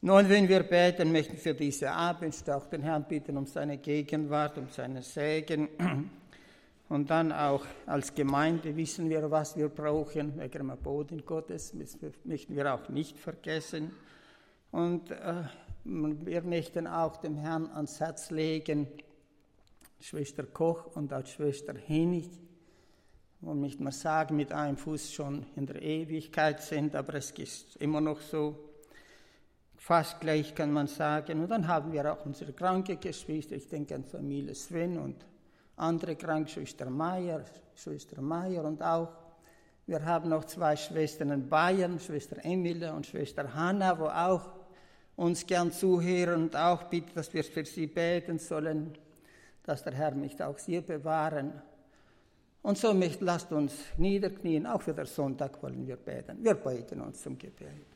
Nun, wenn wir beten, möchten wir für diese Abendstunde auch den Herrn bitten um seine Gegenwart, um seinen Segen. Und dann auch als Gemeinde wissen wir, was wir brauchen, wegen dem Boden Gottes, möchten wir auch nicht vergessen. Und wir möchten auch dem Herrn ans Herz legen, Schwester Koch und auch Schwester Hennig, wo nicht mal sagen, mit einem Fuß schon in der Ewigkeit sind, aber es ist immer noch so, fast gleich kann man sagen. Und dann haben wir auch unsere kranke Geschwister, ich denke an Familie Sven und andere krank, Schwester Meier und auch, wir haben noch 2 Schwestern in Bayern, Schwester Emilie und Schwester Hanna, wo auch uns gern zuhören und auch bitten, dass wir für sie beten sollen, dass der Herr mich auch sie bewahren. Und somit lasst uns niederknien, auch für den Sonntag wollen wir beten. Wir beten uns zum Gebet.